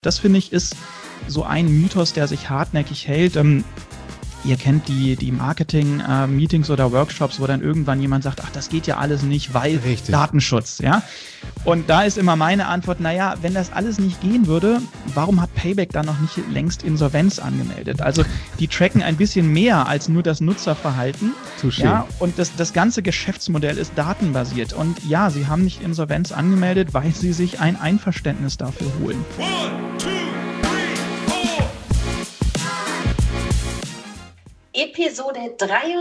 Das, finde ich, ist so ein Mythos, der sich hartnäckig hält. Ihr kennt die Marketing-Meetings oder Workshops, wo dann irgendwann jemand sagt, ach, das geht ja alles nicht, weil Richtig. Datenschutz, ja. Und da ist immer meine Antwort, naja, wenn das alles nicht gehen würde, warum hat Payback dann noch nicht längst Insolvenz angemeldet? Also die tracken ein bisschen mehr als nur das Nutzerverhalten. Ja, und das ganze Geschäftsmodell ist datenbasiert. Und ja, sie haben nicht Insolvenz angemeldet, weil sie sich ein Einverständnis dafür holen. 1, 2, 3, 4. Episode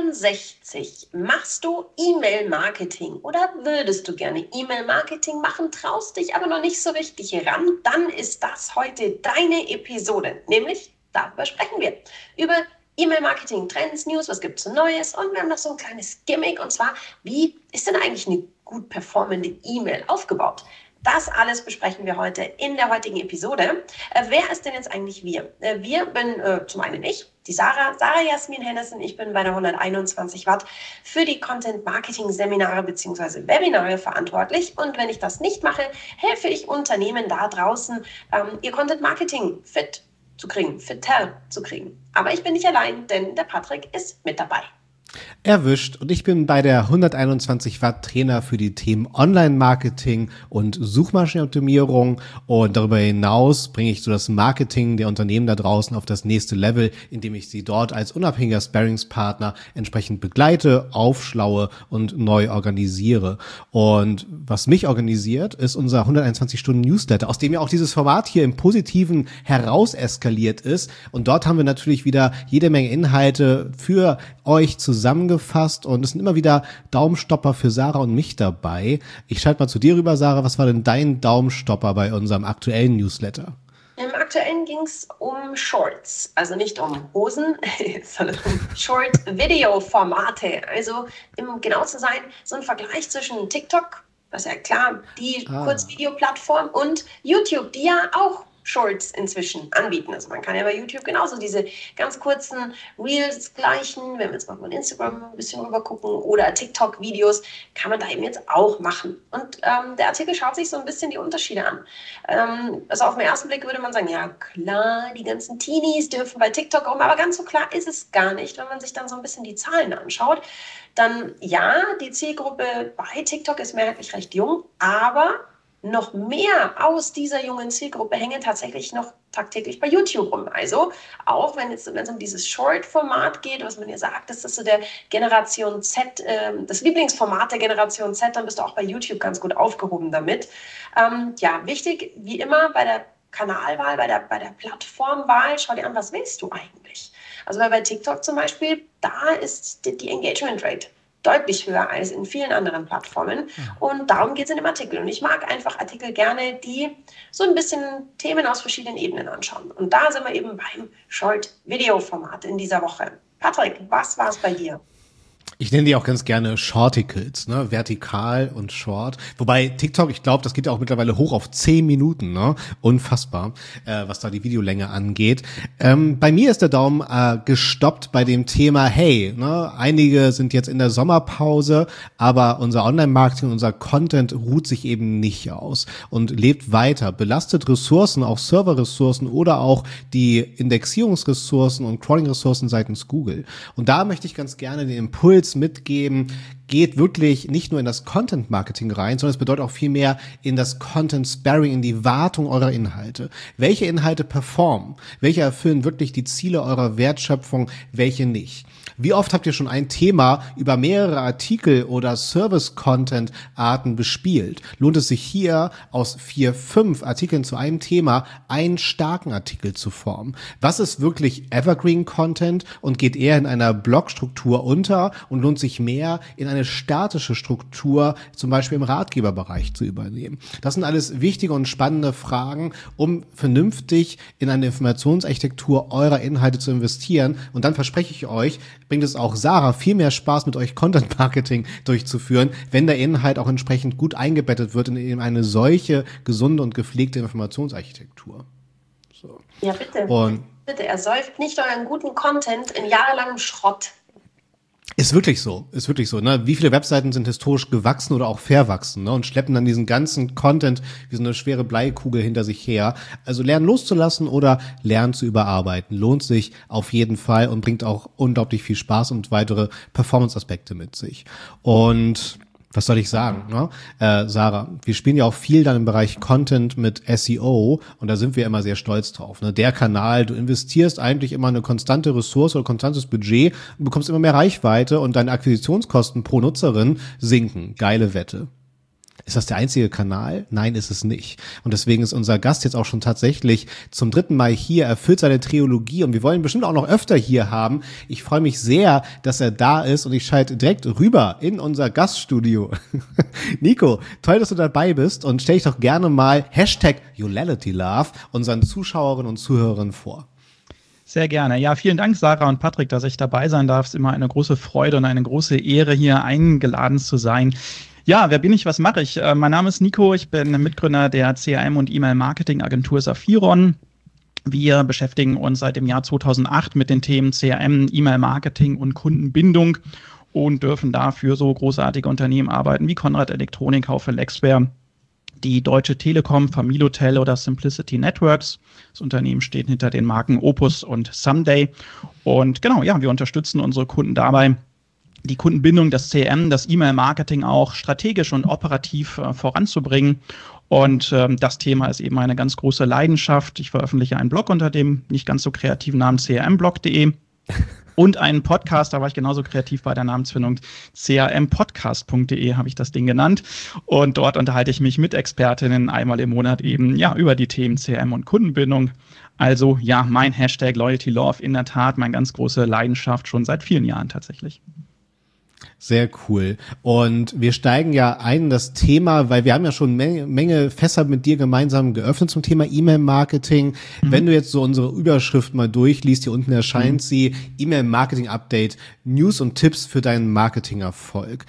63. Machst du E-Mail-Marketing oder würdest du gerne E-Mail-Marketing machen, traust dich aber noch nicht so richtig ran? Dann ist das heute deine Episode. Nämlich, darüber sprechen wir. Über E-Mail-Marketing, Trends, News, was gibt es so Neues? Und wir haben noch so ein kleines Gimmick, und zwar, wie ist denn eigentlich eine gut performende E-Mail aufgebaut? Das alles besprechen wir heute in der heutigen Episode. Wer ist denn jetzt eigentlich wir? Wir bin zum einen ich, die Sarah Jasmin Hennessen. Ich bin bei der 121 Watt für die Content-Marketing-Seminare bzw. Webinare verantwortlich. Und wenn ich das nicht mache, helfe ich Unternehmen da draußen, ihr Content-Marketing fitter zu kriegen. Aber ich bin nicht allein, denn der Patrick ist mit dabei. Erwischt, und ich bin bei der 121 Watt Trainer für die Themen Online-Marketing und Suchmaschinenoptimierung, und darüber hinaus bringe ich so das Marketing der Unternehmen da draußen auf das nächste Level, indem ich sie dort als unabhängiger Sparringspartner entsprechend begleite, aufschlaue und neu organisiere. Und was mich organisiert, ist unser 121-Stunden-Newsletter, aus dem ja auch dieses Format hier im Positiven heraus eskaliert ist, und dort haben wir natürlich wieder jede Menge Inhalte für euch zusammengefasst, und es sind immer wieder Daumenstopper für Sarah und mich dabei. Ich schalte mal zu dir rüber, Sarah. Was war denn dein Daumenstopper bei unserem aktuellen Newsletter? Im aktuellen ging es um Shorts, also nicht um Hosen, sondern um Short-Video-Formate. Also, um genau zu sein, so ein Vergleich zwischen TikTok, das ist ja klar, die Kurzvideoplattform, und YouTube, die ja auch Shorts inzwischen anbieten. Also man kann ja bei YouTube genauso diese ganz kurzen Reels gleichen, wenn wir jetzt mal von Instagram ein bisschen rüber gucken, oder TikTok-Videos, kann man da eben jetzt auch machen. Und der Artikel schaut sich so ein bisschen die Unterschiede an. Also auf den ersten Blick würde man sagen, ja klar, die ganzen Teenies dürfen bei TikTok rum, aber ganz so klar ist es gar nicht. Wenn man sich dann so ein bisschen die Zahlen anschaut, dann ja, die Zielgruppe bei TikTok ist mehrheitlich recht jung, aber noch mehr aus dieser jungen Zielgruppe hängen tatsächlich noch tagtäglich bei YouTube rum. Also auch wenn es um dieses Short-Format geht, was man ja sagt, das ist so der Generation Z, das Lieblingsformat der Generation Z, dann bist du auch bei YouTube ganz gut aufgehoben damit. Ja, wichtig, wie immer bei der Kanalwahl, bei der Plattformwahl, schau dir an, was willst du eigentlich? Also bei TikTok zum Beispiel, da ist die Engagement Rate deutlich höher als in vielen anderen Plattformen. Und darum geht es in dem Artikel. Und ich mag einfach Artikel gerne, die so ein bisschen Themen aus verschiedenen Ebenen anschauen. Und da sind wir eben beim Short-Video-Format in dieser Woche. Patrick, was war es bei dir? Ich nenne die auch ganz gerne Shorticles, ne? Vertikal und Short. Wobei TikTok, ich glaube, das geht ja auch mittlerweile hoch auf 10 Minuten, ne? Unfassbar, was da die Videolänge angeht. Bei mir ist der Daumen gestoppt bei dem Thema, hey, ne? Einige sind jetzt in der Sommerpause, aber unser Online-Marketing, unser Content ruht sich eben nicht aus und lebt weiter, belastet Ressourcen, auch Serverressourcen oder auch die Indexierungsressourcen und Crawling-Ressourcen seitens Google. Und da möchte ich ganz gerne den Impuls mitgeben, geht wirklich nicht nur in das Content-Marketing rein, sondern es bedeutet auch viel mehr in das Content-Sparring, in die Wartung eurer Inhalte. Welche Inhalte performen? Welche erfüllen wirklich die Ziele eurer Wertschöpfung? Welche nicht? Wie oft habt ihr schon ein Thema über mehrere Artikel oder Service-Content-Arten bespielt? Lohnt es sich hier aus 4, 5 Artikeln zu einem Thema einen starken Artikel zu formen? Was ist wirklich Evergreen-Content und geht eher in einer Blogstruktur unter und lohnt sich mehr in eine statische Struktur, zum Beispiel im Ratgeberbereich, zu übernehmen? Das sind alles wichtige und spannende Fragen, um vernünftig in eine Informationsarchitektur eurer Inhalte zu investieren. Und dann verspreche ich euch, bringt es auch Sarah viel mehr Spaß, mit euch Content-Marketing durchzuführen, wenn der Inhalt auch entsprechend gut eingebettet wird in eben eine solche gesunde und gepflegte Informationsarchitektur. So. Ja, bitte. Und bitte, er säuft nicht euren guten Content in jahrelangem Schrott. Ist wirklich so, ne? Wie viele Webseiten sind historisch gewachsen oder auch verwachsen, ne? Und schleppen dann diesen ganzen Content wie so eine schwere Bleikugel hinter sich her. Also lernen loszulassen oder lernen zu überarbeiten. Lohnt sich auf jeden Fall und bringt auch unglaublich viel Spaß und weitere Performance-Aspekte mit sich. Und was soll ich sagen, ne? Sarah, wir spielen ja auch viel dann im Bereich Content mit SEO und da sind wir immer sehr stolz drauf, ne? Der Kanal, du investierst eigentlich immer eine konstante Ressource oder konstantes Budget und bekommst immer mehr Reichweite und deine Akquisitionskosten pro Nutzerin sinken. Geile Wette. Ist das der einzige Kanal? Nein, ist es nicht. Und deswegen ist unser Gast jetzt auch schon tatsächlich zum 3. Mal hier, erfüllt seine Trilogie und wir wollen ihn bestimmt auch noch öfter hier haben. Ich freue mich sehr, dass er da ist und ich schalte direkt rüber in unser Gaststudio. Nico, toll, dass du dabei bist und stell dich doch gerne mal #YouLalityLove unseren Zuschauerinnen und Zuhörern vor. Sehr gerne. Ja, vielen Dank, Sarah und Patrick, dass ich dabei sein darf. Es ist immer eine große Freude und eine große Ehre, hier eingeladen zu sein. Ja, wer bin ich, was mache ich? Mein Name ist Nico, ich bin Mitgründer der CRM- und E-Mail-Marketing-Agentur Saphiron. Wir beschäftigen uns seit dem Jahr 2008 mit den Themen CRM, E-Mail-Marketing und Kundenbindung und dürfen dafür so großartige Unternehmen arbeiten wie Konrad Elektronik, Haufe Lexware, die Deutsche Telekom, Familotel oder Simplicity Networks. Das Unternehmen steht hinter den Marken Opus und Someday. Und genau, ja, wir unterstützen unsere Kunden dabei, die Kundenbindung, das CRM, das E-Mail-Marketing auch strategisch und operativ voranzubringen. Und das Thema ist eben eine ganz große Leidenschaft. Ich veröffentliche einen Blog unter dem nicht ganz so kreativen Namen crmblog.de und einen Podcast, da war ich genauso kreativ bei der Namensfindung, crmpodcast.de habe ich das Ding genannt. Und dort unterhalte ich mich mit Expertinnen einmal im Monat eben ja über die Themen CRM und Kundenbindung. Also ja, mein #LoyaltyLove in der Tat, meine ganz große Leidenschaft schon seit vielen Jahren tatsächlich. Sehr cool. Und wir steigen ja ein in das Thema, weil wir haben ja schon Menge Fässer mit dir gemeinsam geöffnet zum Thema E-Mail-Marketing. Wenn du jetzt so unsere Überschrift mal durchliest, hier unten erscheint sie, E-Mail-Marketing-Update, News und Tipps für deinen Marketingerfolg.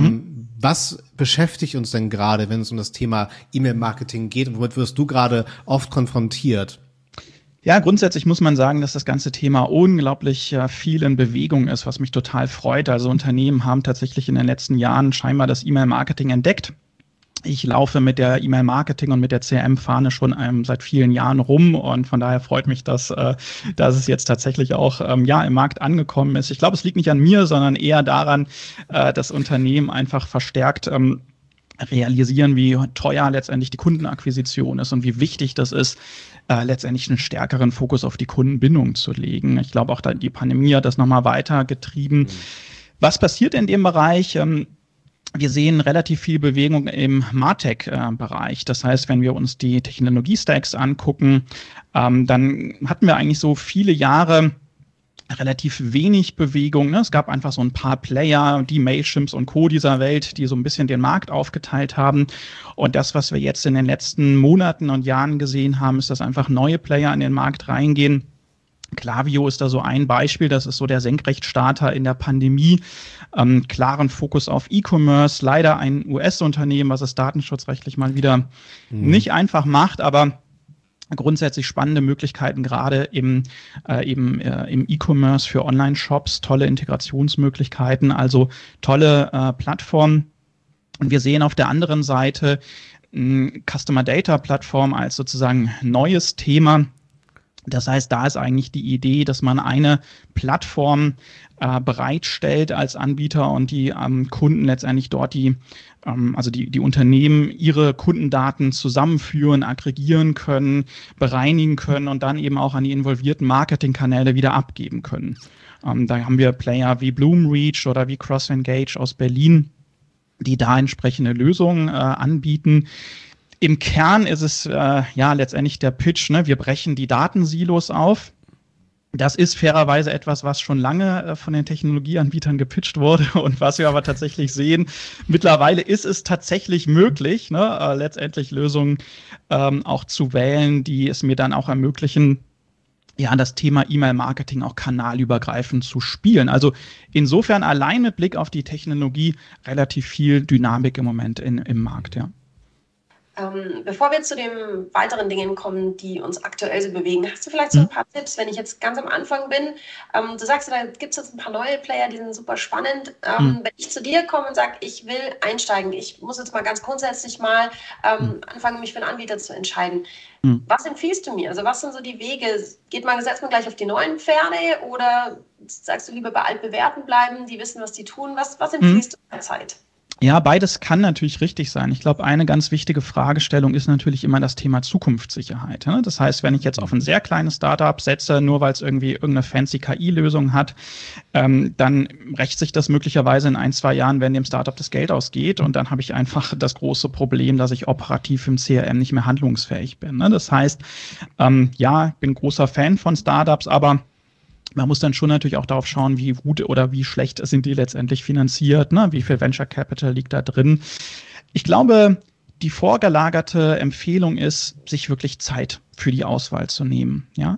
Was beschäftigt uns denn gerade, wenn es um das Thema E-Mail-Marketing geht und womit wirst du gerade oft konfrontiert? Ja, grundsätzlich muss man sagen, dass das ganze Thema unglaublich viel in Bewegung ist, was mich total freut. Also Unternehmen haben tatsächlich in den letzten Jahren scheinbar das E-Mail-Marketing entdeckt. Ich laufe mit der E-Mail-Marketing und mit der CRM-Fahne schon seit vielen Jahren rum und von daher freut mich, dass es jetzt tatsächlich auch im Markt angekommen ist. Ich glaube, es liegt nicht an mir, sondern eher daran, dass Unternehmen einfach verstärkt realisieren, wie teuer letztendlich die Kundenakquisition ist und wie wichtig das ist, letztendlich einen stärkeren Fokus auf die Kundenbindung zu legen. Ich glaube auch, die Pandemie hat das nochmal weitergetrieben. Was passiert in dem Bereich? Wir sehen relativ viel Bewegung im MarTech-Bereich. Das heißt, wenn wir uns die Technologie-Stacks angucken, dann hatten wir eigentlich so viele Jahre relativ wenig Bewegung. Ne? Es gab einfach so ein paar Player, die Mailchimps und Co. dieser Welt, die so ein bisschen den Markt aufgeteilt haben. Und das, was wir jetzt in den letzten Monaten und Jahren gesehen haben, ist, dass einfach neue Player in den Markt reingehen. Klaviyo ist da so ein Beispiel, das ist so der Senkrechtstarter in der Pandemie. Klaren Fokus auf E-Commerce, leider ein US-Unternehmen, was es datenschutzrechtlich mal wieder nicht einfach macht, aber grundsätzlich spannende Möglichkeiten, gerade im E-Commerce für Online-Shops, tolle Integrationsmöglichkeiten, also tolle Plattformen. Und wir sehen auf der anderen Seite Customer Data Plattform als sozusagen neues Thema. Das heißt, da ist eigentlich die Idee, dass man eine Plattform bereitstellt als Anbieter und die Kunden letztendlich dort die Unternehmen ihre Kundendaten zusammenführen, aggregieren können, bereinigen können und dann eben auch an die involvierten Marketingkanäle wieder abgeben können. Da haben wir Player wie Bloomreach oder wie CrossEngage aus Berlin, die da entsprechende Lösungen anbieten. Im Kern ist es letztendlich der Pitch, ne? Wir brechen die Datensilos auf. Das ist fairerweise etwas, was schon lange von den Technologieanbietern gepitcht wurde und was wir aber tatsächlich sehen. Mittlerweile ist es tatsächlich möglich, ne? Letztendlich Lösungen auch zu wählen, die es mir dann auch ermöglichen, ja, das Thema E-Mail-Marketing auch kanalübergreifend zu spielen. Also insofern allein mit Blick auf die Technologie relativ viel Dynamik im Moment im Markt, ja. Bevor wir zu den weiteren Dingen kommen, die uns aktuell so bewegen, hast du vielleicht so ein paar Tipps, wenn ich jetzt ganz am Anfang bin? Du sagst, da gibt es jetzt ein paar neue Player, die sind super spannend. Wenn ich zu dir komme und sage, ich will einsteigen, ich muss jetzt mal ganz grundsätzlich mal anfangen, mich für einen Anbieter zu entscheiden. Was empfiehlst du mir? Also was sind so die Wege? Setzt man gleich auf die neuen Pferde oder sagst du lieber bei altbewährten bleiben, die wissen, was die tun? Was empfiehlst du derzeit? Ja, beides kann natürlich richtig sein. Ich glaube, eine ganz wichtige Fragestellung ist natürlich immer das Thema Zukunftssicherheit. Das heißt, wenn ich jetzt auf ein sehr kleines Startup setze, nur weil es irgendwie irgendeine fancy KI-Lösung hat, dann rächt sich das möglicherweise in 1-2 Jahren, wenn dem Startup das Geld ausgeht. Und dann habe ich einfach das große Problem, dass ich operativ im CRM nicht mehr handlungsfähig bin. Das heißt, ja, ich bin großer Fan von Startups, aber man muss dann schon natürlich auch darauf schauen, wie gut oder wie schlecht sind die letztendlich finanziert, wie viel Venture Capital liegt da drin. Ich glaube, die vorgelagerte Empfehlung ist, sich wirklich Zeit für die Auswahl zu nehmen. Ja?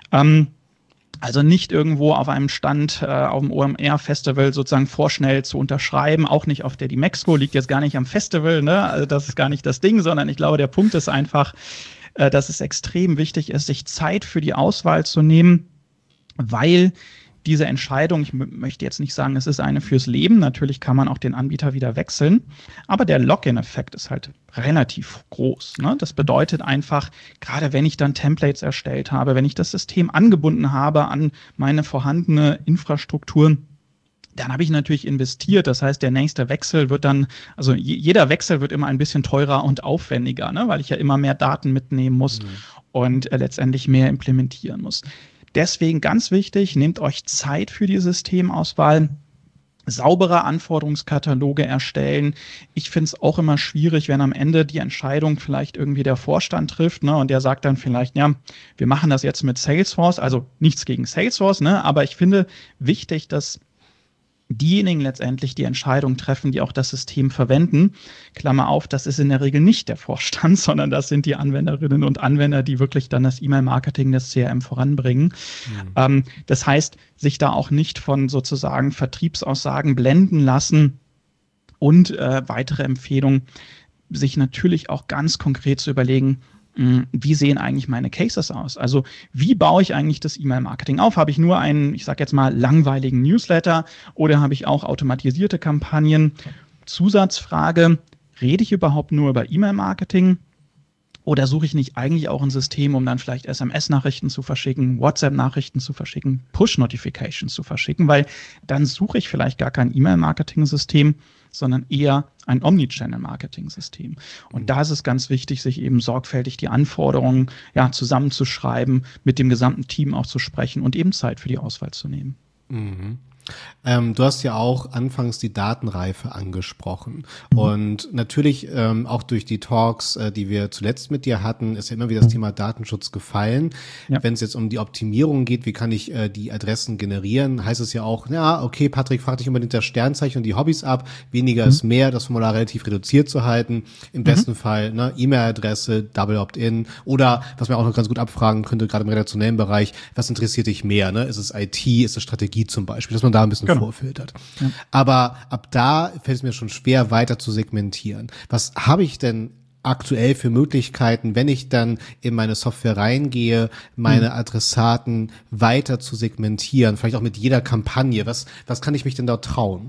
Also nicht irgendwo auf einem Stand auf dem OMR-Festival sozusagen vorschnell zu unterschreiben, auch nicht auf der Dimexco, liegt jetzt gar nicht am Festival, also das ist gar nicht das Ding, sondern ich glaube, der Punkt ist einfach, dass es extrem wichtig ist, sich Zeit für die Auswahl zu nehmen, weil diese Entscheidung, ich möchte jetzt nicht sagen, es ist eine fürs Leben, natürlich kann man auch den Anbieter wieder wechseln, aber der Login-Effekt ist halt relativ groß. Das bedeutet einfach, gerade wenn ich dann Templates erstellt habe, wenn ich das System angebunden habe an meine vorhandene Infrastruktur, dann habe ich natürlich investiert. Das heißt, der nächste Wechsel wird dann, also jeder Wechsel wird immer ein bisschen teurer und aufwendiger, weil ich ja immer mehr Daten mitnehmen muss und letztendlich mehr implementieren muss. Deswegen ganz wichtig, nehmt euch Zeit für die Systemauswahl, saubere Anforderungskataloge erstellen. Ich finde es auch immer schwierig, wenn am Ende die Entscheidung vielleicht irgendwie der Vorstand trifft, und der sagt dann vielleicht, ja, wir machen das jetzt mit Salesforce, also nichts gegen Salesforce, aber ich finde wichtig, dass diejenigen letztendlich die Entscheidung treffen, die auch das System verwenden. Klammer auf, das ist in der Regel nicht der Vorstand, sondern das sind die Anwenderinnen und Anwender, die wirklich dann das E-Mail-Marketing, das CRM voranbringen. Das heißt, sich da auch nicht von sozusagen Vertriebsaussagen blenden lassen und weitere Empfehlungen, sich natürlich auch ganz konkret zu überlegen, wie sehen eigentlich meine Cases aus? Also wie baue ich eigentlich das E-Mail-Marketing auf? Habe ich nur einen, ich sage jetzt mal, langweiligen Newsletter oder habe ich auch automatisierte Kampagnen? Zusatzfrage, rede ich überhaupt nur über E-Mail-Marketing? Oder suche ich nicht eigentlich auch ein System, um dann vielleicht SMS-Nachrichten zu verschicken, WhatsApp-Nachrichten zu verschicken, Push-Notifications zu verschicken? Weil dann suche ich vielleicht gar kein E-Mail-Marketing-System, sondern eher ein Omnichannel-Marketing-System. Und da ist es ganz wichtig, sich eben sorgfältig die Anforderungen zusammenzuschreiben, mit dem gesamten Team auch zu sprechen und eben Zeit für die Auswahl zu nehmen. Du hast ja auch anfangs die Datenreife angesprochen. Und natürlich auch durch die Talks, die wir zuletzt mit dir hatten, ist ja immer wieder das Thema Datenschutz gefallen. Ja. Wenn es jetzt um die Optimierung geht, wie kann ich die Adressen generieren, heißt es ja auch, ja, okay, Patrick, frag dich unbedingt das Sternzeichen und die Hobbys ab. Weniger ist mehr, das Formular relativ reduziert zu halten. Im besten Fall E-Mail-Adresse, Double Opt-in oder, was man auch noch ganz gut abfragen könnte, gerade im redaktionellen Bereich, was interessiert dich mehr? Ist es IT, ist es Strategie zum Beispiel, dass man da ein bisschen vorfiltert. Ja. Aber ab da fällt es mir schon schwer, weiter zu segmentieren. Was habe ich denn aktuell für Möglichkeiten, wenn ich dann in meine Software reingehe, meine Adressaten weiter zu segmentieren, vielleicht auch mit jeder Kampagne? Was kann ich mich denn da trauen?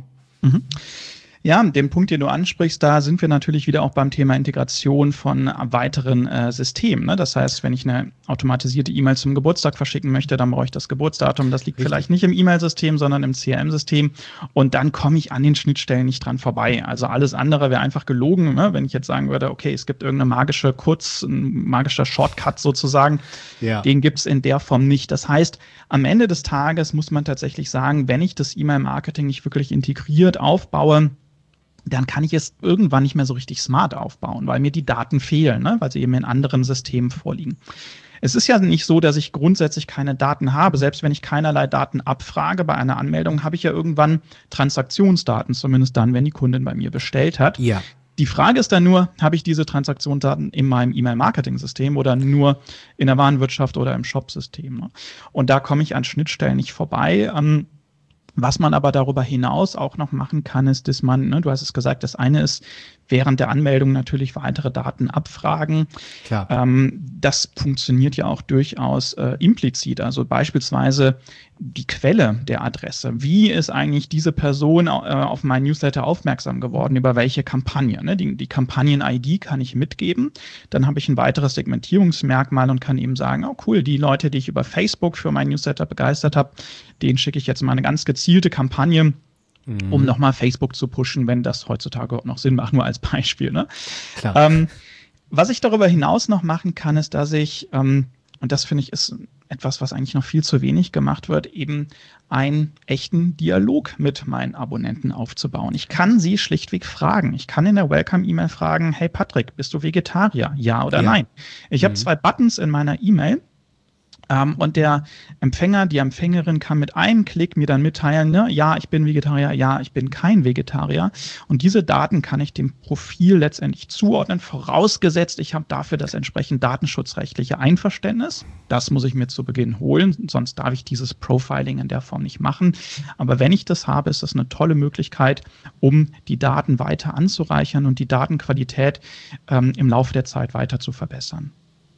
Ja, den Punkt, den du ansprichst, da sind wir natürlich wieder auch beim Thema Integration von weiteren Systemen. Das heißt, wenn ich eine automatisierte E-Mail zum Geburtstag verschicken möchte, dann brauche ich das Geburtsdatum. Das liegt vielleicht nicht im E-Mail-System, sondern im CRM-System. Und dann komme ich an den Schnittstellen nicht dran vorbei. Also alles andere wäre einfach gelogen, wenn ich jetzt sagen würde, okay, es gibt irgendeine ein magischer Shortcut sozusagen. Ja. Den gibt es in der Form nicht. Das heißt, am Ende des Tages muss man tatsächlich sagen, wenn ich das E-Mail-Marketing nicht wirklich integriert aufbaue, dann kann ich es irgendwann nicht mehr so richtig smart aufbauen, weil mir die Daten fehlen, weil sie eben in anderen Systemen vorliegen. Es ist ja nicht so, dass ich grundsätzlich keine Daten habe. Selbst wenn ich keinerlei Daten abfrage bei einer Anmeldung, habe ich ja irgendwann Transaktionsdaten, zumindest dann, wenn die Kundin bei mir bestellt hat. Ja. Die Frage ist dann nur, habe ich diese Transaktionsdaten in meinem E-Mail-Marketing-System oder nur in der Warenwirtschaft oder im Shop-System? Und da komme ich an Schnittstellen nicht vorbei. Was man aber darüber hinaus auch noch machen kann, ist, dass man, du hast es gesagt, das eine ist, während der Anmeldung natürlich weitere Daten abfragen. Klar. Das funktioniert ja auch durchaus implizit. Also beispielsweise die Quelle der Adresse. Wie ist eigentlich diese Person auf meinen Newsletter aufmerksam geworden? Über welche Kampagne? Ne? Die Kampagnen-ID kann ich mitgeben. Dann habe ich ein weiteres Segmentierungsmerkmal und kann eben sagen, oh cool, die Leute, die ich über Facebook für meinen Newsletter begeistert habe, denen schicke ich jetzt mal eine ganz gezielte Kampagne, um nochmal Facebook zu pushen, wenn das heutzutage noch Sinn macht, nur als Beispiel. Ne? Klar. Was ich darüber hinaus noch machen kann, ist, dass ich, und das finde ich ist etwas, was eigentlich noch viel zu wenig gemacht wird, eben einen echten Dialog mit meinen Abonnenten aufzubauen. Ich kann sie schlichtweg fragen. Ich kann in der Welcome-E-Mail fragen, hey Patrick, bist du Vegetarier? Ja oder nein? Ich habe 2 Buttons in meiner E-Mail. Und der Empfänger, die Empfängerin kann mit einem Klick mir dann mitteilen, ne, ja, ich bin Vegetarier, ja, ich bin kein Vegetarier. Und diese Daten kann ich dem Profil letztendlich zuordnen, vorausgesetzt, ich habe dafür das entsprechend datenschutzrechtliche Einverständnis. Das muss ich mir zu Beginn holen, sonst darf ich dieses Profiling in der Form nicht machen. Aber wenn ich das habe, ist das eine tolle Möglichkeit, um die Daten weiter anzureichern und die Datenqualität im Laufe der Zeit weiter zu verbessern.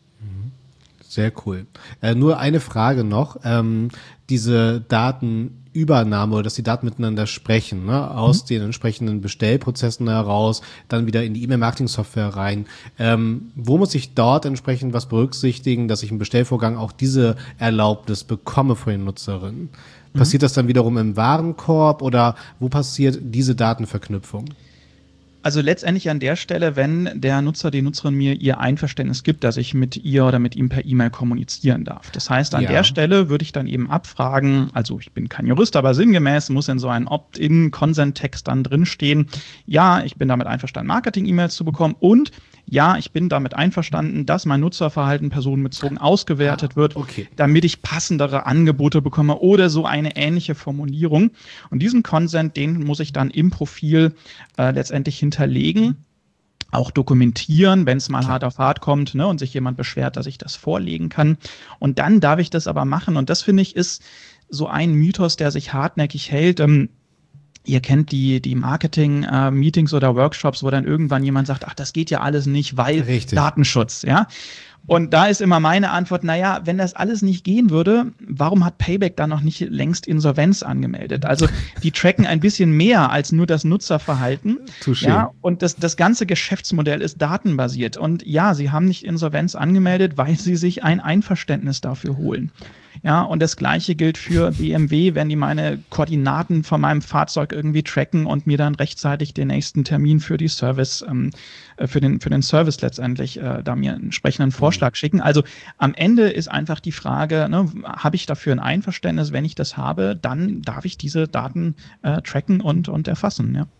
Sehr cool. Nur eine Frage noch. Diese Datenübernahme oder dass die Daten miteinander sprechen, ne, aus den entsprechenden Bestellprozessen heraus, dann wieder in die E-Mail-Marketing-Software rein. Wo muss ich dort entsprechend was berücksichtigen, dass ich im Bestellvorgang auch diese Erlaubnis bekomme von den Nutzerinnen? Passiert das dann wiederum im Warenkorb oder wo passiert diese Datenverknüpfung? Also letztendlich an der Stelle, wenn der Nutzer, die Nutzerin mir ihr Einverständnis gibt, dass ich mit ihr oder mit ihm per E-Mail kommunizieren darf. Das heißt, an der Stelle würde ich dann eben abfragen, also ich bin kein Jurist, aber sinngemäß muss in so einem Opt-in-Consent-Text dann drinstehen, ja, ich bin damit einverstanden, Marketing-E-Mails zu bekommen und ja, ich bin damit einverstanden, dass mein Nutzerverhalten personenbezogen ausgewertet wird, damit ich passendere Angebote bekomme oder so eine ähnliche Formulierung. Und diesen Consent, den muss ich dann im Profil letztendlich hinterlegen, auch dokumentieren, wenn es mal hart auf hart kommt, ne, und sich jemand beschwert, dass ich das vorlegen kann. Und dann darf ich das aber machen. Und das, finde ich, ist so ein Mythos, der sich hartnäckig hält. Ihr kennt die Marketing-Meetings oder Workshops, wo dann irgendwann jemand sagt, ach, das geht ja alles nicht, weil Datenschutz, ja. Und da ist immer meine Antwort, naja, wenn das alles nicht gehen würde, warum hat Payback dann noch nicht längst Insolvenz angemeldet? Also die tracken ein bisschen mehr als nur das Nutzerverhalten. Ja, und das ganze Geschäftsmodell ist datenbasiert. Und ja, sie haben nicht Insolvenz angemeldet, weil sie sich ein Einverständnis dafür holen. Ja, und das Gleiche gilt für BMW, wenn die meine Koordinaten von meinem Fahrzeug irgendwie tracken und mir dann rechtzeitig den nächsten Termin für die Service, für den Service letztendlich da mir einen entsprechenden Vorschlag schicken. Also am Ende ist einfach die Frage, ne, habe ich dafür ein Einverständnis? Wenn ich das habe, dann darf ich diese Daten tracken und erfassen, ja.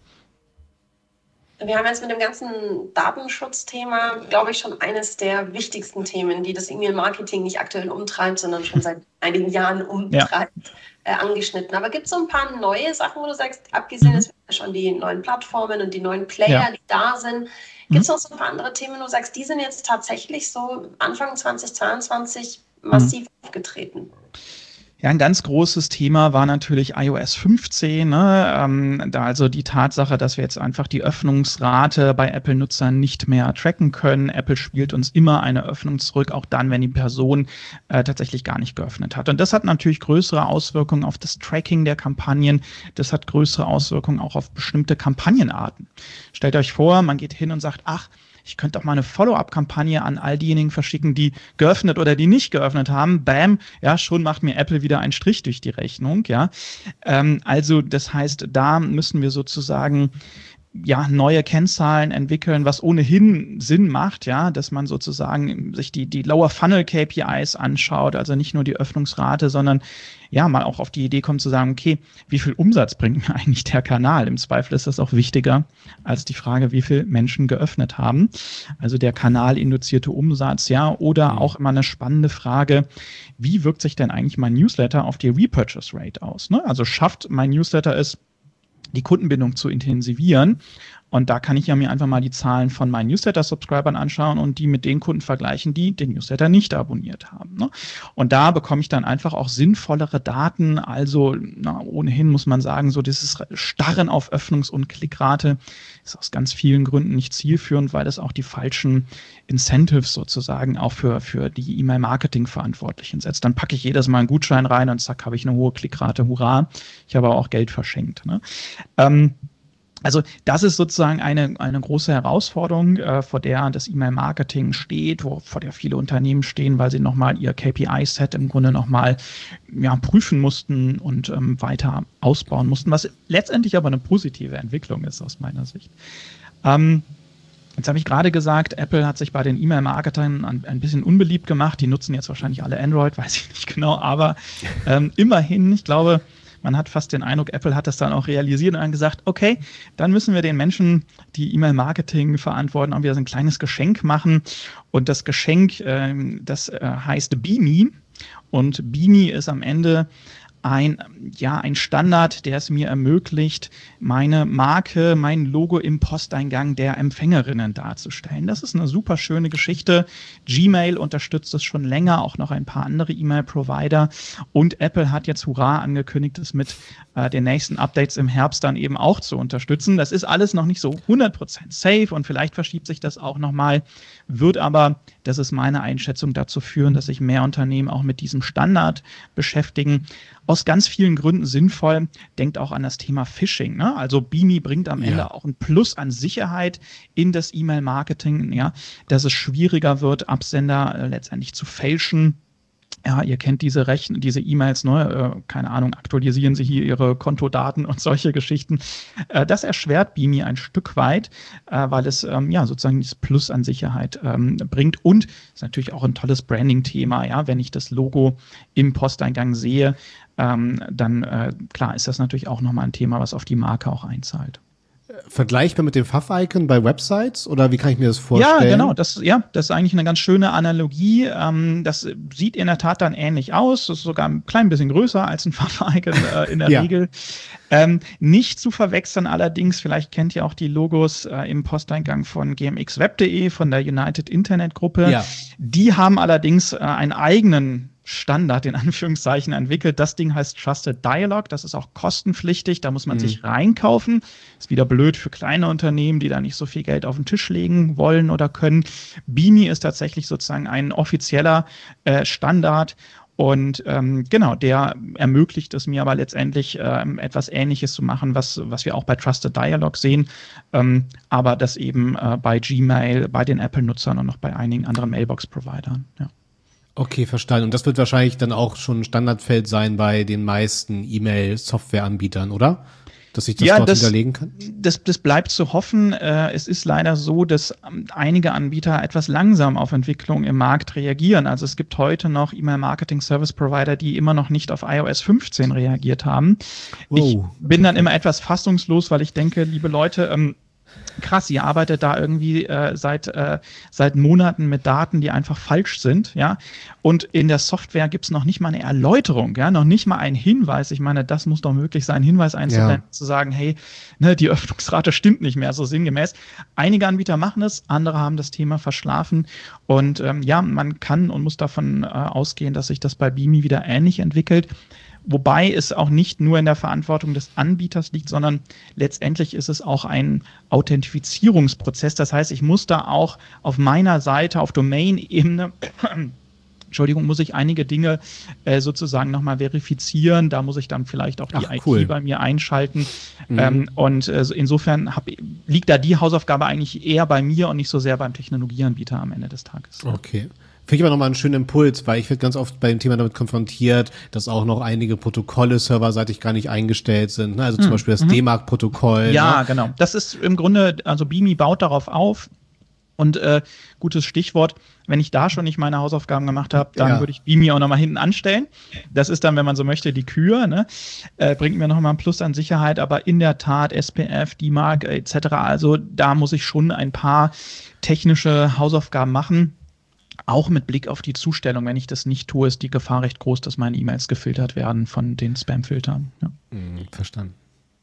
Wir haben jetzt mit dem ganzen Datenschutzthema, glaube ich, schon eines der wichtigsten Themen, die das E-Mail-Marketing nicht aktuell umtreibt, sondern schon seit einigen Jahren umtreibt, angeschnitten. Aber gibt es so ein paar neue Sachen, wo du sagst, abgesehen ist schon die neuen Plattformen und die neuen Player, die da sind, gibt es noch so ein paar andere Themen, wo du sagst, die sind jetzt tatsächlich so Anfang 2022 massiv aufgetreten? Ja, ein ganz großes Thema war natürlich iOS 15, ne? Da also die Tatsache, dass wir jetzt einfach die Öffnungsrate bei Apple-Nutzern nicht mehr tracken können. Apple spielt uns immer eine Öffnung zurück, auch dann, wenn die Person tatsächlich gar nicht geöffnet hat. Und das hat natürlich größere Auswirkungen auf das Tracking der Kampagnen. Das hat größere Auswirkungen auch auf bestimmte Kampagnenarten. Stellt euch vor, man geht hin und sagt, ach, ich könnte auch mal eine Follow-up-Kampagne an all diejenigen verschicken, die geöffnet oder die nicht geöffnet haben. Bam, ja, schon macht mir Apple wieder einen Strich durch die Rechnung, ja. Also das heißt, da müssen wir sozusagen neue Kennzahlen entwickeln, was ohnehin Sinn macht, ja, dass man sozusagen sich die Lower Funnel KPIs anschaut, also nicht nur die Öffnungsrate, sondern mal auch auf die Idee kommt zu sagen, okay, wie viel Umsatz bringt mir eigentlich der Kanal? Im Zweifel ist das auch wichtiger als die Frage, wie viel Menschen geöffnet haben. Also der kanalinduzierte Umsatz, oder auch immer eine spannende Frage, wie wirkt sich denn eigentlich mein Newsletter auf die Repurchase Rate aus? Ne? Also schafft mein Newsletter es, die Kundenbindung zu intensivieren. Und da kann ich mir einfach mal die Zahlen von meinen Newsletter-Subscribern anschauen und die mit den Kunden vergleichen, die den Newsletter nicht abonniert haben. Ne? Und da bekomme ich dann einfach auch sinnvollere Daten. Also ohnehin muss man sagen, so dieses Starren auf Öffnungs- und Klickrate ist aus ganz vielen Gründen nicht zielführend, weil das auch die falschen Incentives sozusagen auch für die E-Mail-Marketing-Verantwortlichen setzt. Dann packe ich jedes Mal einen Gutschein rein und zack, habe ich eine hohe Klickrate, hurra. Ich habe aber auch Geld verschenkt. Ne? Also das ist sozusagen eine große Herausforderung, vor der das E-Mail-Marketing steht, vor der viele Unternehmen stehen, weil sie nochmal ihr KPI-Set im Grunde nochmal prüfen mussten und weiter ausbauen mussten, was letztendlich aber eine positive Entwicklung ist aus meiner Sicht. Jetzt habe ich gerade gesagt, Apple hat sich bei den E-Mail-Marketern ein bisschen unbeliebt gemacht. Die nutzen jetzt wahrscheinlich alle Android, weiß ich nicht genau, aber immerhin, ich glaube, man hat fast den Eindruck, Apple hat das dann auch realisiert und dann gesagt, okay, dann müssen wir den Menschen, die E-Mail-Marketing verantworten, auch wieder so ein kleines Geschenk machen. Und das Geschenk, das heißt Beanie. Und Beanie ist am Ende ein Standard, der es mir ermöglicht, meine Marke, mein Logo im Posteingang der Empfängerinnen darzustellen. Das ist eine super schöne Geschichte. Gmail unterstützt es schon länger, auch noch ein paar andere E-Mail-Provider. Und Apple hat jetzt hurra angekündigt, es mit den nächsten Updates im Herbst dann eben auch zu unterstützen. Das ist alles noch nicht so 100% safe und vielleicht verschiebt sich das auch nochmal, wird aber, das ist meine Einschätzung, dazu führen, dass sich mehr Unternehmen auch mit diesem Standard beschäftigen. Aus ganz vielen Gründen sinnvoll. Denkt auch an das Thema Phishing. Ne? Also Beanie bringt am Ende auch ein Plus an Sicherheit in das E-Mail-Marketing, dass es schwieriger wird, Absender letztendlich zu fälschen. Ja, ihr kennt diese E-Mails, ne? Keine Ahnung, aktualisieren Sie hier Ihre Kontodaten und solche Geschichten. Das erschwert Beanie ein Stück weit, weil es sozusagen dieses Plus an Sicherheit bringt und ist natürlich auch ein tolles Branding-Thema. Ja, wenn ich das Logo im Posteingang sehe, dann klar ist das natürlich auch nochmal ein Thema, was auf die Marke auch einzahlt. Vergleichbar mit dem Fav-Icon bei Websites oder wie kann ich mir das vorstellen? Ja, genau. Das ist eigentlich eine ganz schöne Analogie. Das sieht in der Tat dann ähnlich aus. Das ist sogar ein klein bisschen größer als ein Fav-Icon in der Regel. Nicht zu verwechseln allerdings, vielleicht kennt ihr auch die Logos im Posteingang von gmxweb.de, von der United Internet Gruppe. Ja. Die haben allerdings einen eigenen Standard in Anführungszeichen entwickelt. Das Ding heißt Trusted Dialog. Das ist auch kostenpflichtig. Da muss man sich reinkaufen. Ist wieder blöd für kleine Unternehmen, die da nicht so viel Geld auf den Tisch legen wollen oder können. Beanie ist tatsächlich sozusagen ein offizieller Standard. Und der ermöglicht es mir aber letztendlich etwas Ähnliches zu machen, was wir auch bei Trusted Dialog sehen, aber das eben bei Gmail, bei den Apple-Nutzern und noch bei einigen anderen Mailbox-Providern. Ja. Okay, verstanden. Und das wird wahrscheinlich dann auch schon ein Standardfeld sein bei den meisten E-Mail-Software-Anbietern, oder? Dass ich das dort hinterlegen kann? Das bleibt zu hoffen. Es ist leider so, dass einige Anbieter etwas langsam auf Entwicklung im Markt reagieren. Also es gibt heute noch E-Mail-Marketing-Service-Provider, die immer noch nicht auf iOS 15 reagiert haben. Wow. Ich bin dann immer etwas fassungslos, weil ich denke, liebe Leute, krass, ihr arbeitet da irgendwie seit Monaten mit Daten, die einfach falsch sind, ja. Und in der Software gibt's noch nicht mal eine Erläuterung, ja, noch nicht mal einen Hinweis. Ich meine, das muss doch möglich sein, einen Hinweis einzublenden, zu sagen, hey, die Öffnungsrate stimmt nicht mehr, so sinngemäß. Einige Anbieter machen es, andere haben das Thema verschlafen. Und man kann und muss davon ausgehen, dass sich das bei Beanie wieder ähnlich entwickelt. Wobei es auch nicht nur in der Verantwortung des Anbieters liegt, sondern letztendlich ist es auch ein Authentifizierungsprozess. Das heißt, ich muss da auch auf meiner Seite, auf Domain-Ebene, muss ich einige Dinge sozusagen nochmal verifizieren. Da muss ich dann vielleicht auch die IT bei mir einschalten. Insofern liegt da die Hausaufgabe eigentlich eher bei mir und nicht so sehr beim Technologieanbieter am Ende des Tages. Okay. Finde ich aber nochmal einen schönen Impuls, weil ich werde ganz oft bei dem Thema damit konfrontiert, dass auch noch einige Protokolle serverseitig gar nicht eingestellt sind. Ne? Also zum Beispiel das DMARC-Protokoll. Ja, genau. Das ist im Grunde, also Beanie baut darauf auf. Und gutes Stichwort, wenn ich da schon nicht meine Hausaufgaben gemacht habe, dann würde ich Beanie auch nochmal hinten anstellen. Das ist dann, wenn man so möchte, die Kür, ne? Bringt mir nochmal ein Plus an Sicherheit, aber in der Tat SPF, DMARC etc., also da muss ich schon ein paar technische Hausaufgaben machen. Auch mit Blick auf die Zustellung, wenn ich das nicht tue, ist die Gefahr recht groß, dass meine E-Mails gefiltert werden von den Spam-Filtern. Ja. Verstanden.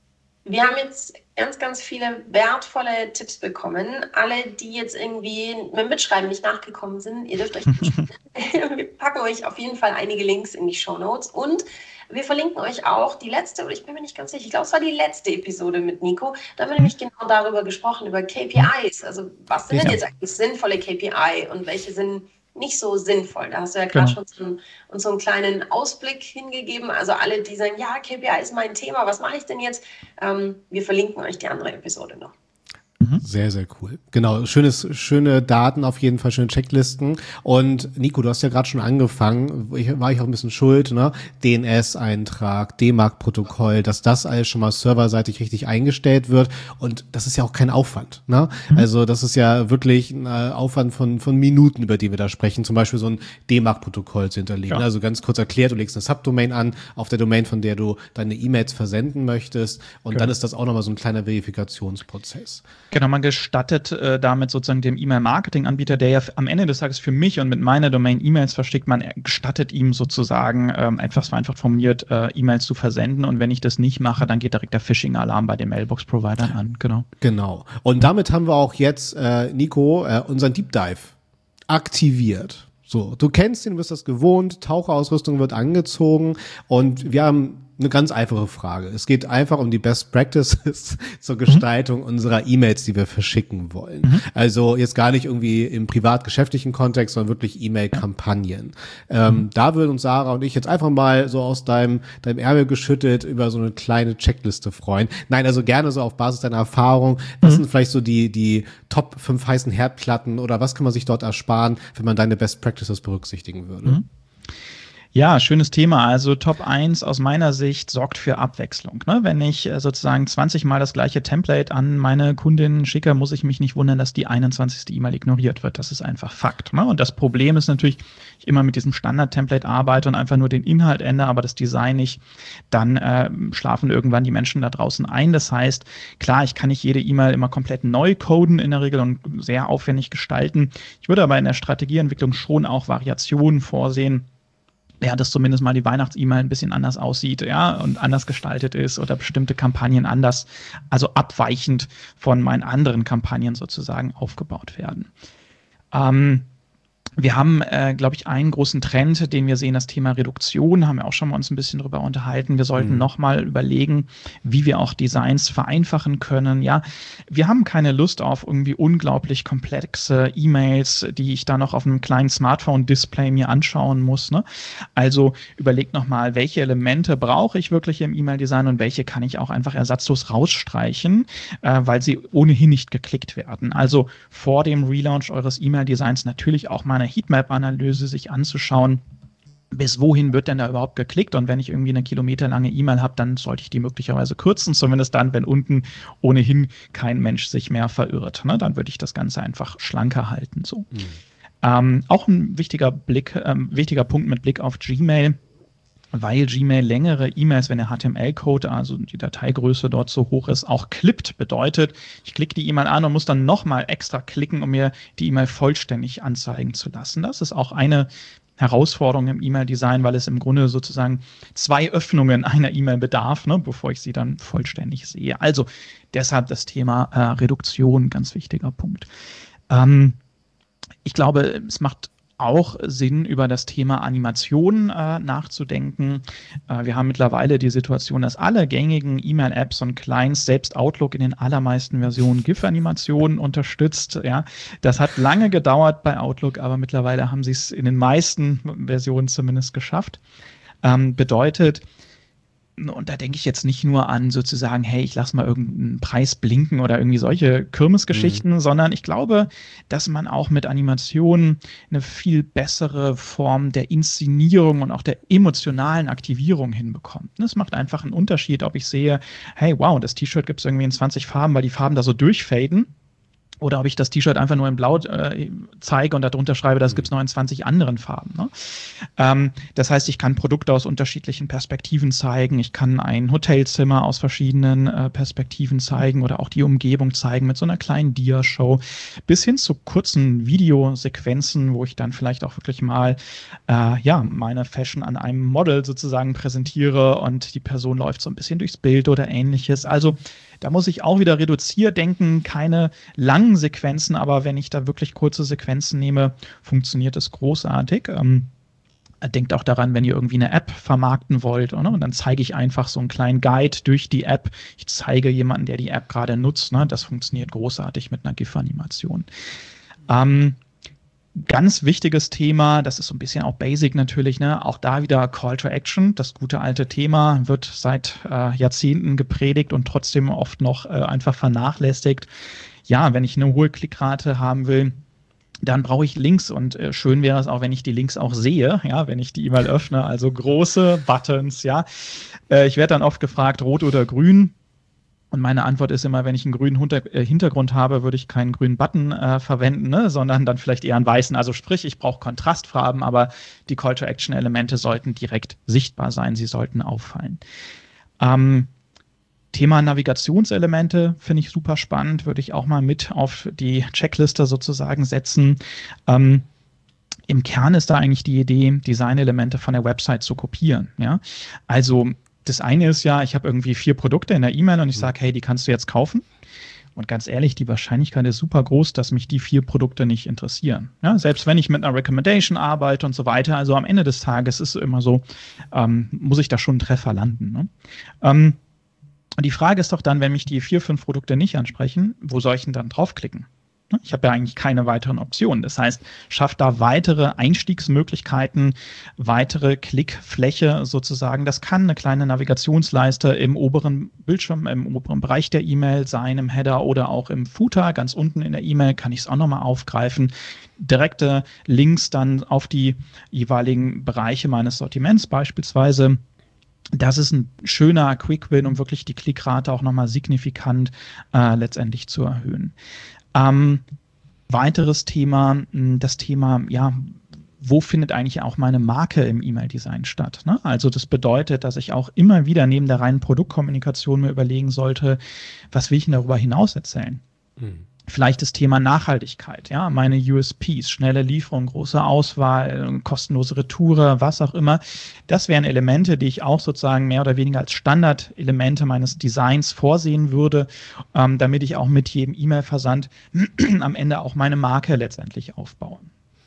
Wir haben jetzt ganz, ganz viele wertvolle Tipps bekommen. Alle, die jetzt irgendwie mit dem Mitschreiben nicht nachgekommen sind, ihr dürft euch wir packen euch auf jeden Fall einige Links in die Shownotes und wir verlinken euch auch die letzte, oder ich bin mir nicht ganz sicher, ich glaube, es war die letzte Episode mit Nico. Da haben wir nämlich genau darüber gesprochen, über KPIs. Also was sind denn jetzt eigentlich sinnvolle KPI und welche sind nicht so sinnvoll? Da hast du ja gerade schon so einen kleinen Ausblick hingegeben. Also alle, die sagen, ja, KPI ist mein Thema, was mache ich denn jetzt? Wir verlinken euch die andere Episode noch. Sehr, sehr cool. Genau, schöne Daten auf jeden Fall, schöne Checklisten. Und Nico, du hast ja gerade schon angefangen, war ich auch ein bisschen schuld, ne? DNS-Eintrag, DMARC-Protokoll, dass das alles schon mal serverseitig richtig eingestellt wird. Und das ist ja auch kein Aufwand, ne? Also das ist ja wirklich ein Aufwand von Minuten, über die wir da sprechen. Zum Beispiel so ein DMARC-Protokoll zu hinterlegen. Ja. Also ganz kurz erklärt, du legst eine Subdomain an, auf der Domain, von der du deine E-Mails versenden möchtest. Und dann ist das auch nochmal so ein kleiner Verifikationsprozess. Genau, man gestattet damit sozusagen dem E-Mail-Marketing-Anbieter, der ja am Ende des Tages für mich und mit meiner Domain E-Mails verschickt, man gestattet ihm sozusagen, etwas vereinfacht formuliert, E-Mails zu versenden. Und wenn ich das nicht mache, dann geht direkt der Phishing-Alarm bei den Mailbox-Providern an. Genau. Und damit haben wir auch jetzt, Nico, unseren Deep Dive aktiviert. So, du kennst ihn, du bist das gewohnt, Taucherausrüstung wird angezogen und wir haben eine ganz einfache Frage. Es geht einfach um die Best Practices zur Gestaltung unserer E-Mails, die wir verschicken wollen. Also jetzt gar nicht irgendwie im privat-geschäftlichen Kontext, sondern wirklich E-Mail-Kampagnen. Da würden uns Sarah und ich jetzt einfach mal so aus deinem Ärmel geschüttelt über so eine kleine Checkliste freuen. Nein, also gerne so auf Basis deiner Erfahrung. Was sind vielleicht so die Top 5 heißen Herdplatten oder was kann man sich dort ersparen, wenn man deine Best Practices berücksichtigen würde? Ja, schönes Thema. Also Top 1 aus meiner Sicht sorgt für Abwechslung. Ne? Wenn ich sozusagen 20 Mal das gleiche Template an meine Kundinnen schicke, muss ich mich nicht wundern, dass die 21. E-Mail ignoriert wird. Das ist einfach Fakt. Ne? Und das Problem ist natürlich, ich immer mit diesem Standard-Template arbeite und einfach nur den Inhalt ändere, aber das Design nicht, dann schlafen irgendwann die Menschen da draußen ein. Das heißt, klar, ich kann nicht jede E-Mail immer komplett neu coden in der Regel und sehr aufwendig gestalten. Ich würde aber in der Strategieentwicklung schon auch Variationen vorsehen, ja, dass zumindest mal die Weihnachts-E-Mail ein bisschen anders aussieht, ja, und anders gestaltet ist oder bestimmte Kampagnen anders, also abweichend von meinen anderen Kampagnen sozusagen aufgebaut werden. Wir haben, glaube ich, einen großen Trend, den wir sehen, das Thema Reduktion, haben wir auch schon mal uns ein bisschen drüber unterhalten. Wir sollten nochmal überlegen, wie wir auch Designs vereinfachen können. Ja, wir haben keine Lust auf irgendwie unglaublich komplexe E-Mails, die ich da noch auf einem kleinen Smartphone-Display mir anschauen muss. Ne? Also überlegt nochmal, welche Elemente brauche ich wirklich im E-Mail-Design und welche kann ich auch einfach ersatzlos rausstreichen, weil sie ohnehin nicht geklickt werden. Also vor dem Relaunch eures E-Mail-Designs natürlich auch mal eine Heatmap-Analyse sich anzuschauen, bis wohin wird denn da überhaupt geklickt? Und wenn ich irgendwie eine kilometerlange E-Mail habe, dann sollte ich die möglicherweise kürzen, zumindest dann, wenn unten ohnehin kein Mensch sich mehr verirrt. Ne? Dann würde ich das Ganze einfach schlanker halten. So. Auch ein wichtiger Punkt mit Blick auf Gmail, weil Gmail längere E-Mails, wenn der HTML-Code, also die Dateigröße dort so hoch ist, auch clippt, bedeutet, ich klicke die E-Mail an und muss dann nochmal extra klicken, um mir die E-Mail vollständig anzeigen zu lassen. Das ist auch eine Herausforderung im E-Mail-Design, weil es im Grunde sozusagen 2 Öffnungen einer E-Mail bedarf, ne, bevor ich sie dann vollständig sehe. Also deshalb das Thema Reduktion, ganz wichtiger Punkt. Ich glaube, es macht auch Sinn, über das Thema Animation nachzudenken. Wir haben mittlerweile die Situation, dass alle gängigen E-Mail-Apps und Clients, selbst Outlook in den allermeisten Versionen GIF-Animationen unterstützt. Ja, das hat lange gedauert bei Outlook, aber mittlerweile haben sie es in den meisten Versionen zumindest geschafft. Bedeutet, und da denke ich jetzt nicht nur an sozusagen, hey, ich lasse mal irgendeinen Preis blinken oder irgendwie solche Kirmesgeschichten, sondern ich glaube, dass man auch mit Animationen eine viel bessere Form der Inszenierung und auch der emotionalen Aktivierung hinbekommt. Es macht einfach einen Unterschied, ob ich sehe, hey, wow, das T-Shirt gibt es irgendwie in 20 Farben, weil die Farben da so durchfaden. Oder ob ich das T-Shirt einfach nur in Blau zeige und darunter schreibe, das gibt's noch in 20 anderen Farben. Ne? Das heißt, ich kann Produkte aus unterschiedlichen Perspektiven zeigen. Ich kann ein Hotelzimmer aus verschiedenen Perspektiven zeigen oder auch die Umgebung zeigen mit so einer kleinen Dia-Show. Bis hin zu kurzen Videosequenzen, wo ich dann vielleicht auch wirklich mal meine Fashion an einem Model sozusagen präsentiere und die Person läuft so ein bisschen durchs Bild oder ähnliches. Also da muss ich auch wieder reduziert denken, keine langen Sequenzen, aber wenn ich da wirklich kurze Sequenzen nehme, funktioniert es großartig. Denkt auch daran, wenn ihr irgendwie eine App vermarkten wollt, oder? Und dann zeige ich einfach so einen kleinen Guide durch die App. Ich zeige jemanden, der die App gerade nutzt. Ne? Das funktioniert großartig mit einer GIF-Animation. Ganz wichtiges Thema, das ist so ein bisschen auch basic natürlich, ne? Auch da wieder Call to Action, das gute alte Thema, wird seit Jahrzehnten gepredigt und trotzdem oft noch einfach vernachlässigt. Ja, wenn ich eine hohe Klickrate haben will, dann brauche ich Links und schön wäre es auch, wenn ich die Links auch sehe, ja, wenn ich die E-Mail öffne, also große Buttons, ja. Ich werde dann oft gefragt, rot oder grün. Und meine Antwort ist immer, wenn ich einen grünen Hintergrund habe, würde ich keinen grünen Button verwenden, ne, sondern dann vielleicht eher einen weißen. Also sprich, ich brauche Kontrastfarben, aber die Call-to-Action-Elemente sollten direkt sichtbar sein, sie sollten auffallen. Thema Navigationselemente finde ich super spannend, würde ich auch mal mit auf die Checkliste sozusagen setzen. Im Kern ist da eigentlich die Idee, Designelemente von der Website zu kopieren. Ja? Also das eine ist ja, ich habe irgendwie 4 Produkte in der E-Mail und ich sage, hey, die kannst du jetzt kaufen. Und ganz ehrlich, die Wahrscheinlichkeit ist super groß, dass mich die 4 Produkte nicht interessieren. Ja, selbst wenn ich mit einer Recommendation arbeite und so weiter, also am Ende des Tages ist es immer so, muss ich da schon einen Treffer landen. Ne? Und die Frage ist doch dann, wenn mich die 4, 5 Produkte nicht ansprechen, wo soll ich denn dann draufklicken? Ich habe ja eigentlich keine weiteren Optionen. Das heißt, schafft da weitere Einstiegsmöglichkeiten, weitere Klickfläche sozusagen. Das kann eine kleine Navigationsleiste im oberen Bildschirm, im oberen Bereich der E-Mail sein, im Header oder auch im Footer. Ganz unten in der E-Mail kann ich es auch nochmal aufgreifen. Direkte Links dann auf die jeweiligen Bereiche meines Sortiments beispielsweise. Das ist ein schöner Quick-Win, um wirklich die Klickrate auch nochmal signifikant letztendlich zu erhöhen. Weiteres Thema, das Thema, ja, wo findet eigentlich auch meine Marke im E-Mail-Design statt? Ne? Also das bedeutet, dass ich auch immer wieder neben der reinen Produktkommunikation mir überlegen sollte, was will ich denn darüber hinaus erzählen? Vielleicht das Thema Nachhaltigkeit, ja, meine USPs, schnelle Lieferung, große Auswahl, kostenlose Retoure, was auch immer. Das wären Elemente, die ich auch sozusagen mehr oder weniger als Standardelemente meines Designs vorsehen würde, damit ich auch mit jedem E-Mail-Versand am Ende auch meine Marke letztendlich aufbaue.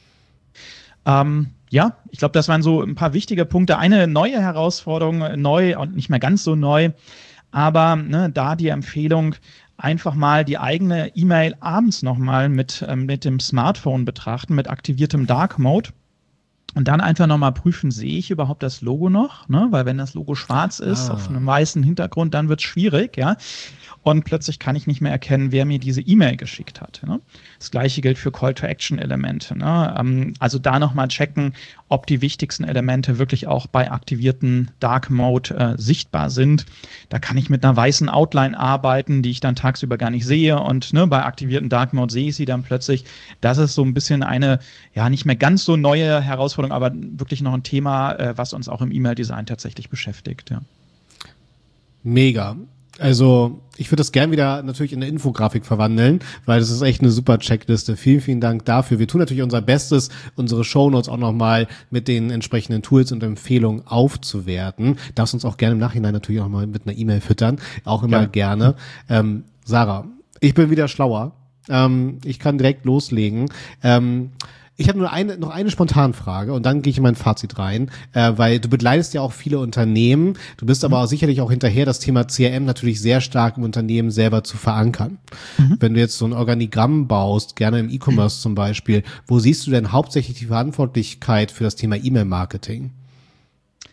Ja, ich glaube, das waren so ein paar wichtige Punkte. Eine neue Herausforderung, neu und nicht mehr ganz so neu, aber ne, da die Empfehlung, einfach mal die eigene E-Mail abends nochmal mit dem Smartphone betrachten, mit aktiviertem Dark Mode. Und dann einfach nochmal prüfen, sehe ich überhaupt das Logo noch? Ne? Weil wenn das Logo schwarz ist, auf einem weißen Hintergrund, dann wird es schwierig, ja. Und plötzlich kann ich nicht mehr erkennen, wer mir diese E-Mail geschickt hat. Ne? Das Gleiche gilt für Call-to-Action-Elemente. Ne? Also da nochmal checken, ob die wichtigsten Elemente wirklich auch bei aktivierten Dark Mode sichtbar sind. Da kann ich mit einer weißen Outline arbeiten, die ich dann tagsüber gar nicht sehe. Und ne, bei aktivierten Dark Mode sehe ich sie dann plötzlich. Das ist so ein bisschen eine, ja, nicht mehr ganz so neue Herausforderung, aber wirklich noch ein Thema, was uns auch im E-Mail-Design tatsächlich beschäftigt. Ja. Mega. Also ich würde das gern wieder natürlich in eine Infografik verwandeln, weil das ist echt eine super Checkliste. Vielen, vielen Dank dafür. Wir tun natürlich unser Bestes, unsere Shownotes auch nochmal mit den entsprechenden Tools und Empfehlungen aufzuwerten. Darfst uns auch gerne im Nachhinein natürlich auch mal mit einer E-Mail füttern. Auch immer gerne. Sarah, ich bin wieder schlauer. Ich kann direkt loslegen. Ich habe nur noch eine Spontanfrage und dann gehe ich in mein Fazit rein, weil du begleitest ja auch viele Unternehmen. Du bist aber auch sicherlich auch hinterher, das Thema CRM natürlich sehr stark im Unternehmen selber zu verankern. Wenn du jetzt so ein Organigramm baust, gerne im E-Commerce zum Beispiel, wo siehst du denn hauptsächlich die Verantwortlichkeit für das Thema E-Mail-Marketing?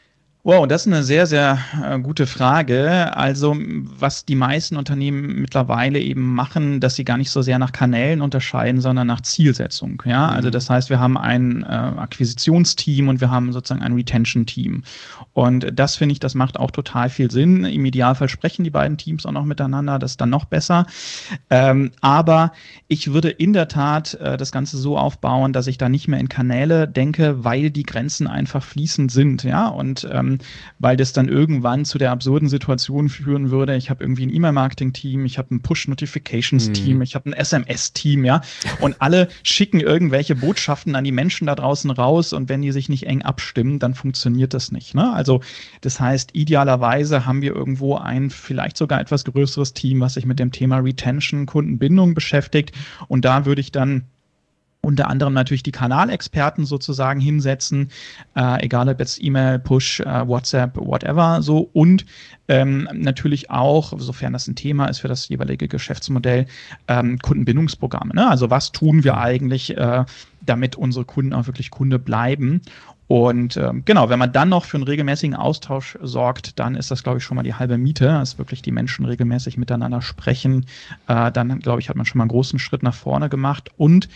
Wow, das ist eine sehr, sehr gute Frage. Also, was die meisten Unternehmen mittlerweile eben machen, dass sie gar nicht so sehr nach Kanälen unterscheiden, sondern nach Zielsetzung. Ja, also das heißt, wir haben ein Akquisitionsteam und wir haben sozusagen ein Retention-Team. Und das finde ich, das macht auch total viel Sinn. Im Idealfall sprechen die beiden Teams auch noch miteinander, das ist dann noch besser. Aber ich würde in der Tat das Ganze so aufbauen, dass ich da nicht mehr in Kanäle denke, weil die Grenzen einfach fließend sind. Ja, und weil das dann irgendwann zu der absurden Situation führen würde, ich habe irgendwie ein E-Mail-Marketing-Team, ich habe ein Push-Notifications-Team, ich habe ein SMS-Team, ja, und alle schicken irgendwelche Botschaften an die Menschen da draußen raus und wenn die sich nicht eng abstimmen, dann funktioniert das nicht, ne? Also das heißt, idealerweise haben wir irgendwo ein vielleicht sogar etwas größeres Team, was sich mit dem Thema Retention, Kundenbindung beschäftigt und da würde ich dann unter anderem natürlich die Kanalexperten sozusagen hinsetzen, egal ob jetzt E-Mail, Push, WhatsApp, whatever, so und natürlich auch, sofern das ein Thema ist für das jeweilige Geschäftsmodell, Kundenbindungsprogramme. Ne? Also was tun wir eigentlich, damit unsere Kunden auch wirklich Kunde bleiben? Und genau, wenn man dann noch für einen regelmäßigen Austausch sorgt, dann ist das, glaube ich, schon mal die halbe Miete, dass wirklich die Menschen regelmäßig miteinander sprechen. Dann, glaube ich, hat man schon mal einen großen Schritt nach vorne gemacht und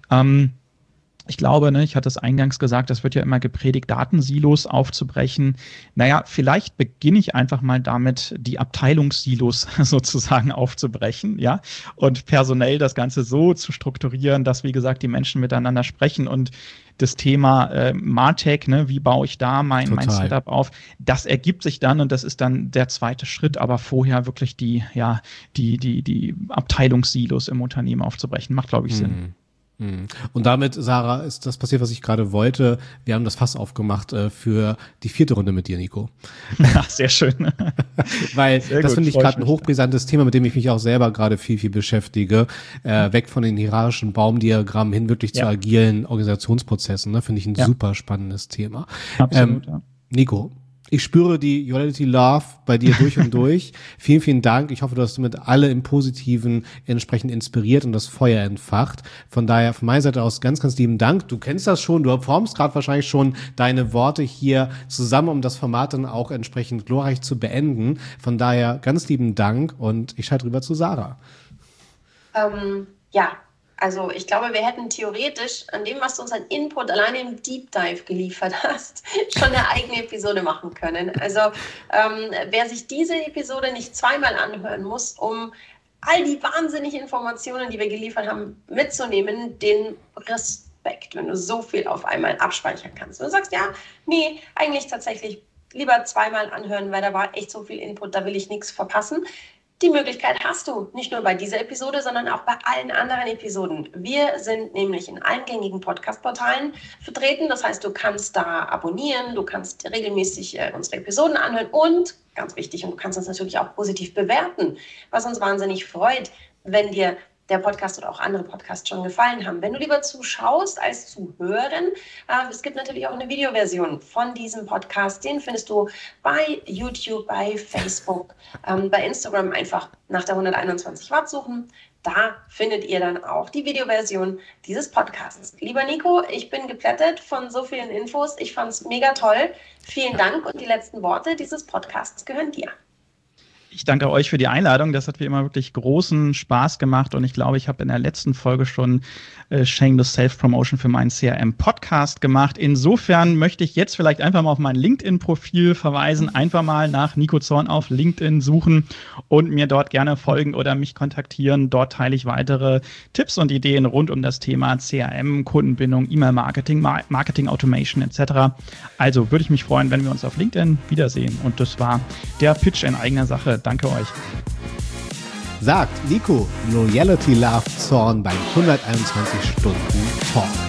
ich glaube, ich hatte es eingangs gesagt, das wird ja immer gepredigt, Datensilos aufzubrechen. Naja, vielleicht beginne ich einfach mal damit, die Abteilungssilos sozusagen aufzubrechen, ja, und personell das Ganze so zu strukturieren, dass, wie gesagt, die Menschen miteinander sprechen und das Thema MarTech, wie baue ich da mein Setup auf, das ergibt sich dann und das ist dann der zweite Schritt, aber vorher wirklich die Abteilungssilos im Unternehmen aufzubrechen, macht, glaube ich, Sinn. Und damit, Sarah, ist das passiert, was ich gerade wollte. Wir haben das Fass aufgemacht für die 4. Runde mit dir, Nico. Ach, sehr schön. Weil das finde ich gerade ein hochbrisantes Thema, mit dem ich mich auch selber gerade viel beschäftige. Weg von den hierarchischen Baumdiagrammen hin wirklich zu agilen Organisationsprozessen. Ne? Finde ich ein super spannendes Thema. Absolut, ja. Nico, ich spüre die Duality Love bei dir durch und durch. Vielen Dank. Ich hoffe, du hast damit alle im Positiven entsprechend inspiriert und das Feuer entfacht. Von daher von meiner Seite aus ganz lieben Dank. Du kennst das schon, du formst gerade wahrscheinlich schon deine Worte hier zusammen, um das Format dann auch entsprechend glorreich zu beenden. Von daher ganz lieben Dank und ich schalte rüber zu Sarah. Also ich glaube, wir hätten theoretisch an dem, was du uns an Input alleine im Deep Dive geliefert hast, schon eine eigene Episode machen können. Also wer sich diese Episode nicht zweimal anhören muss, um all die wahnsinnigen Informationen, die wir geliefert haben, mitzunehmen, den Respekt, wenn du so viel auf einmal abspeichern kannst. Und du sagst, eigentlich tatsächlich lieber zweimal anhören, weil da war echt so viel Input, da will ich nichts verpassen. Die Möglichkeit hast du, nicht nur bei dieser Episode, sondern auch bei allen anderen Episoden. Wir sind nämlich in allen gängigen Podcast-Portalen vertreten. Das heißt, du kannst da abonnieren, du kannst regelmäßig unsere Episoden anhören und, ganz wichtig, und du kannst uns natürlich auch positiv bewerten, was uns wahnsinnig freut, wenn dir der Podcast oder auch andere Podcasts schon gefallen haben. Wenn du lieber zuschaust als zuhören, es gibt natürlich auch eine Videoversion von diesem Podcast. Den findest du bei YouTube, bei Facebook, bei Instagram einfach nach der 121 Watt suchen. Da findet ihr dann auch die Videoversion dieses Podcasts. Lieber Nico, ich bin geplättet von so vielen Infos. Ich fand es mega toll. Vielen Dank und die letzten Worte dieses Podcasts gehören dir. Ich danke euch für die Einladung. Das hat wie immer wirklich großen Spaß gemacht und ich glaube, ich habe in der letzten Folge schon Shameless Self-Promotion für meinen CRM-Podcast gemacht. Insofern möchte ich jetzt vielleicht einfach mal auf mein LinkedIn-Profil verweisen, einfach mal nach Nico Zorn auf LinkedIn suchen und mir dort gerne folgen oder mich kontaktieren. Dort teile ich weitere Tipps und Ideen rund um das Thema CRM, Kundenbindung, E-Mail-Marketing, Marketing-Automation etc. Also würde ich mich freuen, wenn wir uns auf LinkedIn wiedersehen. Und das war der Pitch in eigener Sache. Danke euch. Sagt Nico Loyalty Love Zorn beim 121 Stunden Talk.